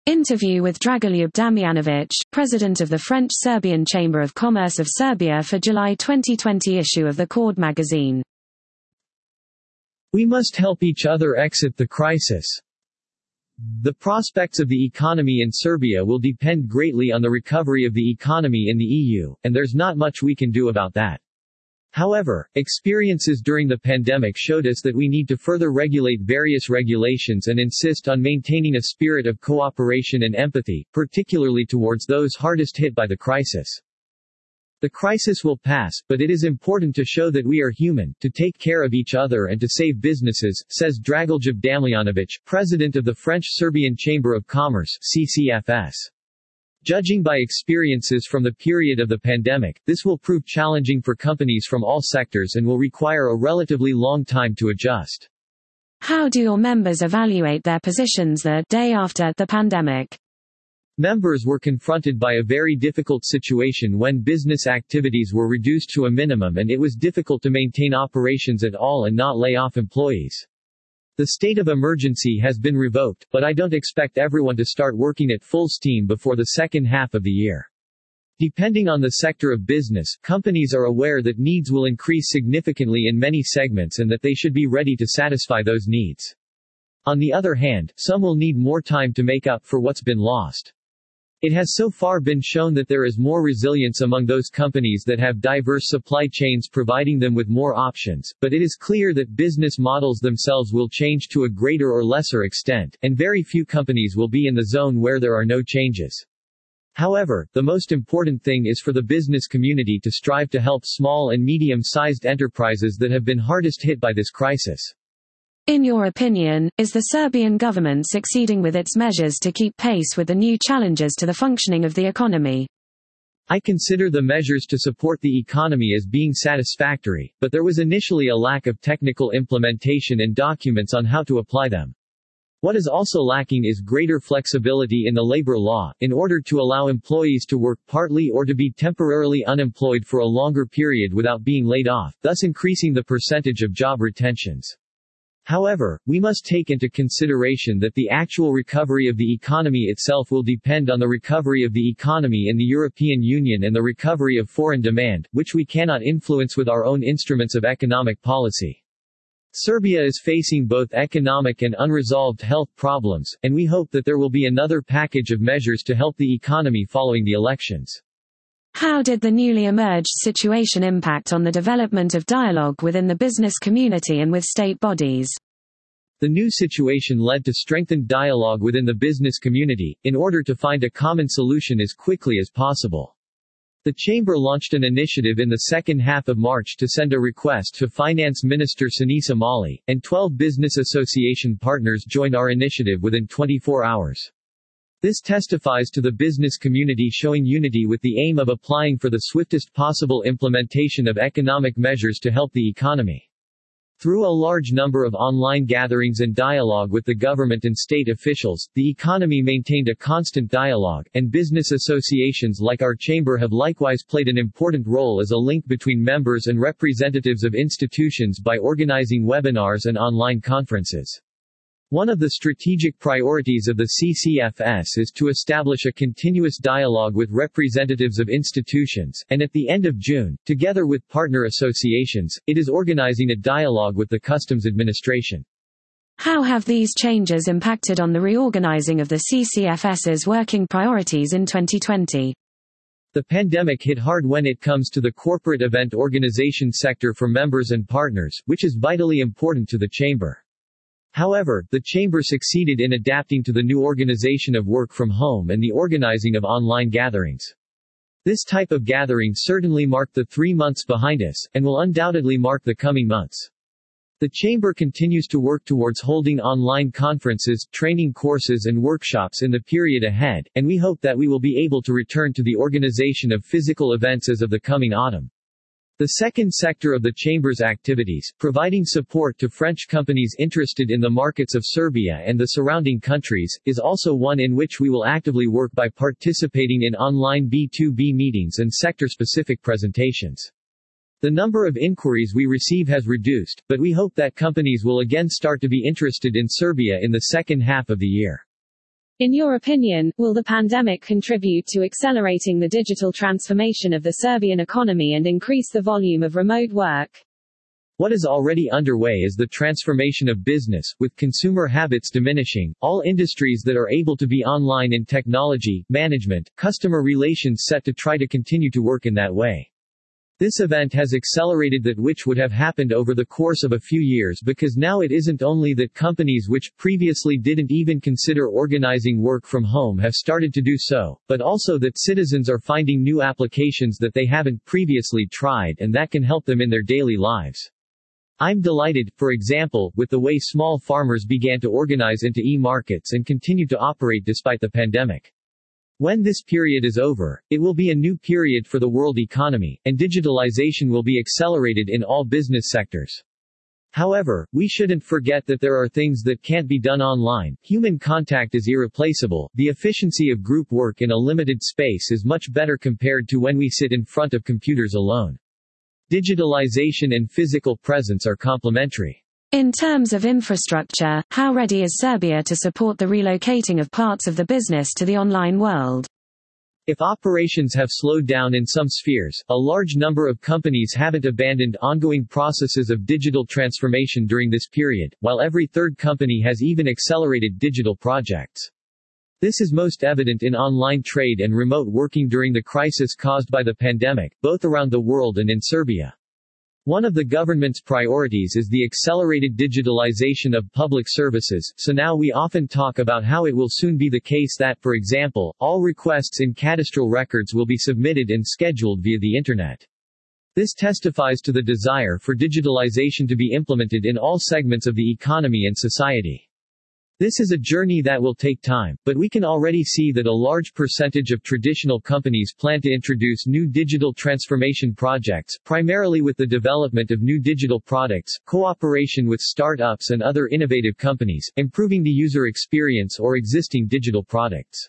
Interview with Dragoljub Damjanovic, President of the French-Serbian Chamber of Commerce of Serbia for July 2020 issue of the Cord magazine. We must help each other exit the crisis. The prospects of the economy in Serbia will depend greatly on the recovery of the economy in the EU, and there's not much we can do about that. However, experiences during the pandemic showed us that we need to further regulate various regulations and insist on maintaining a spirit of cooperation and empathy, particularly towards those hardest hit by the crisis. The crisis will pass, but it is important to show that we are human, to take care of each other and to save businesses, says Dragoljub Damjanovic, President of the French-Serbian Chamber of Commerce (CCFS). Judging by experiences from the period of the pandemic, this will prove challenging for companies from all sectors and will require a relatively long time to adjust. How do your members evaluate their positions the day after the pandemic? Members were confronted by a very difficult situation when business activities were reduced to a minimum and it was difficult to maintain operations at all and not lay off employees. The state of emergency has been revoked, but I don't expect everyone to start working at full steam before the second half of the year. Depending on the sector of business, companies are aware that needs will increase significantly in many segments and that they should be ready to satisfy those needs. On the other hand, some will need more time to make up for what's been lost. It has so far been shown that there is more resilience among those companies that have diverse supply chains providing them with more options, but it is clear that business models themselves will change to a greater or lesser extent, and very few companies will be in the zone where there are no changes. However, the most important thing is for the business community to strive to help small and medium-sized enterprises that have been hardest hit by this crisis. In your opinion, is the Serbian government succeeding with its measures to keep pace with the new challenges to the functioning of the economy? I consider the measures to support the economy as being satisfactory, but there was initially a lack of technical implementation and documents on how to apply them. What is also lacking is greater flexibility in the labor law, in order to allow employees to work partly or to be temporarily unemployed for a longer period without being laid off, thus increasing the percentage of job retentions. However, we must take into consideration that the actual recovery of the economy itself will depend on the recovery of the economy in the European Union and the recovery of foreign demand, which we cannot influence with our own instruments of economic policy. Serbia is facing both economic and unresolved health problems, and we hope that there will be another package of measures to help the economy following the elections. How did the newly emerged situation impact on the development of dialogue within the business community and with state bodies? The new situation led to strengthened dialogue within the business community, in order to find a common solution as quickly as possible. The Chamber launched an initiative in the second half of March to send a request to Finance Minister Sinisa Mali, and 12 business association partners joined our initiative within 24 hours. This testifies to the business community showing unity with the aim of applying for the swiftest possible implementation of economic measures to help the economy. Through a large number of online gatherings and dialogue with the government and state officials, the economy maintained a constant dialogue, and business associations like our chamber have likewise played an important role as a link between members and representatives of institutions by organizing webinars and online conferences. One of the strategic priorities of the CCFS is to establish a continuous dialogue with representatives of institutions, and at the end of June, together with partner associations, it is organizing a dialogue with the Customs Administration. How have these changes impacted on the reorganizing of the CCFS's working priorities in 2020? The pandemic hit hard when it comes to the corporate event organization sector for members and partners, which is vitally important to the Chamber. However, the Chamber succeeded in adapting to the new organization of work from home and the organizing of online gatherings. This type of gathering certainly marked the 3 months behind us, and will undoubtedly mark the coming months. The Chamber continues to work towards holding online conferences, training courses and workshops in the period ahead, and we hope that we will be able to return to the organization of physical events as of the coming autumn. The second sector of the Chamber's activities, providing support to French companies interested in the markets of Serbia and the surrounding countries, is also one in which we will actively work by participating in online B2B meetings and sector-specific presentations. The number of inquiries we receive has reduced, but we hope that companies will again start to be interested in Serbia in the second half of the year. In your opinion, will the pandemic contribute to accelerating the digital transformation of the Serbian economy and increase the volume of remote work? What is already underway is the transformation of business, with consumer habits diminishing, all industries that are able to be online in technology, management, customer relations set to try to continue to work in that way. This event has accelerated that which would have happened over the course of a few years, because now it isn't only that companies which previously didn't even consider organizing work from home have started to do so, but also that citizens are finding new applications that they haven't previously tried and that can help them in their daily lives. I'm delighted, for example, with the way small farmers began to organize into e-markets and continue to operate despite the pandemic. When this period is over, it will be a new period for the world economy, and digitalization will be accelerated in all business sectors. However, we shouldn't forget that there are things that can't be done online. Human contact is irreplaceable. The efficiency of group work in a limited space is much better compared to when we sit in front of computers alone. Digitalization and physical presence are complementary. In terms of infrastructure, how ready is Serbia to support the relocating of parts of the business to the online world? If operations have slowed down in some spheres, a large number of companies haven't abandoned ongoing processes of digital transformation during this period, while every third company has even accelerated digital projects. This is most evident in online trade and remote working during the crisis caused by the pandemic, both around the world and in Serbia. One of the government's priorities is the accelerated digitalization of public services, so now we often talk about how it will soon be the case that, for example, all requests in cadastral records will be submitted and scheduled via the Internet. This testifies to the desire for digitalization to be implemented in all segments of the economy and society. This is a journey that will take time, but we can already see that a large percentage of traditional companies plan to introduce new digital transformation projects, primarily with the development of new digital products, cooperation with startups and other innovative companies, improving the user experience or existing digital products.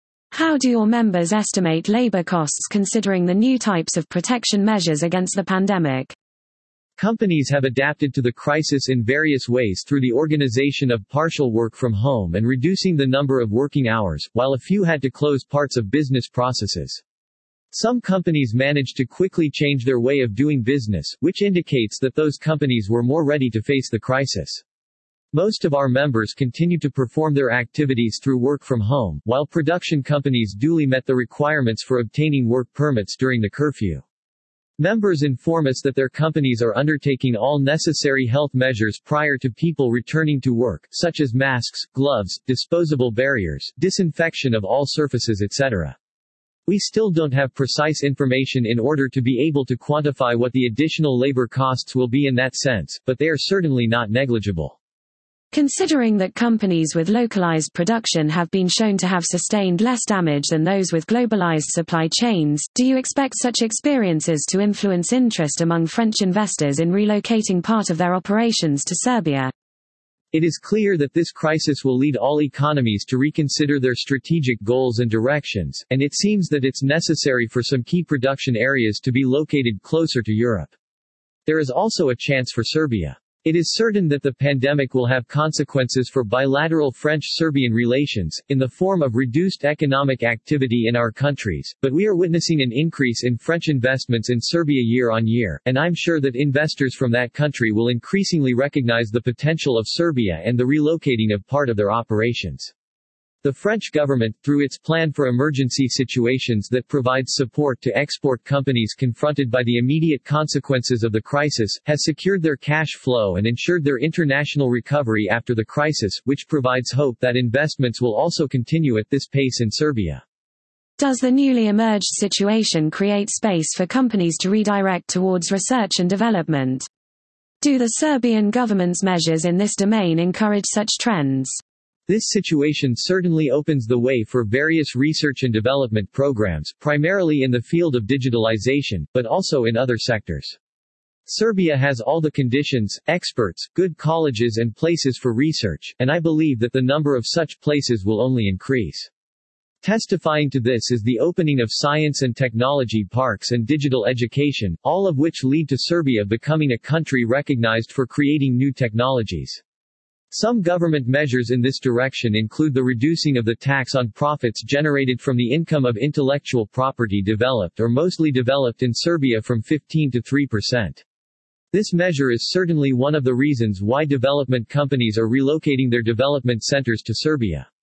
How do your members estimate labor costs considering the new types of protection measures against the pandemic? Companies have adapted to the crisis in various ways through the organization of partial work from home and reducing the number of working hours, while a few had to close parts of business processes. Some companies managed to quickly change their way of doing business, which indicates that those companies were more ready to face the crisis. Most of our members continue to perform their activities through work from home, while production companies duly met the requirements for obtaining work permits during the curfew. Members inform us that their companies are undertaking all necessary health measures prior to people returning to work, such as masks, gloves, disposable barriers, disinfection of all surfaces, etc. We still don't have precise information in order to be able to quantify what the additional labor costs will be in that sense, but they are certainly not negligible. Considering that companies with localized production have been shown to have sustained less damage than those with globalized supply chains, do you expect such experiences to influence interest among French investors in relocating part of their operations to Serbia? It is clear that this crisis will lead all economies to reconsider their strategic goals and directions, and it seems that it's necessary for some key production areas to be located closer to Europe. There is also a chance for Serbia. It is certain that the pandemic will have consequences for bilateral French-Serbian relations, in the form of reduced economic activity in our countries, but we are witnessing an increase in French investments in Serbia year on year, and I'm sure that investors from that country will increasingly recognize the potential of Serbia and the relocating of part of their operations. The French government, through its plan for emergency situations that provides support to export companies confronted by the immediate consequences of the crisis, has secured their cash flow and ensured their international recovery after the crisis, which provides hope that investments will also continue at this pace in Serbia. Does the newly emerged situation create space for companies to redirect towards research and development? Do the Serbian government's measures in this domain encourage such trends? This situation certainly opens the way for various research and development programs, primarily in the field of digitalization, but also in other sectors. Serbia has all the conditions, experts, good colleges and places for research, and I believe that the number of such places will only increase. Testifying to this is the opening of science and technology parks and digital education, all of which lead to Serbia becoming a country recognized for creating new technologies. Some government measures in this direction include the reducing of the tax on profits generated from the income of intellectual property developed or mostly developed in Serbia from 15% to 3%. This measure is certainly one of the reasons why development companies are relocating their development centers to Serbia.